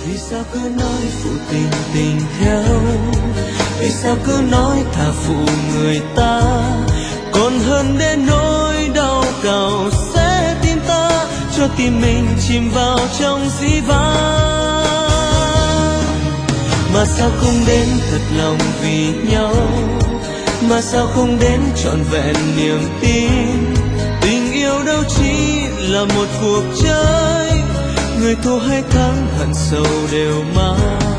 Vì sao cứ nói phụ tình tình theo, vì sao cứ nói thà phụ người ta, còn hơn đến nỗi đau cào xé tim ta, cho tim mình chìm vào trong dĩ vãng. Mà sao không đến thật lòng vì nhau, mà sao không đến trọn vẹn niềm tin. Tình yêu đâu chỉ là một cuộc chơi, người thua hay thắng hận sầu đều mang.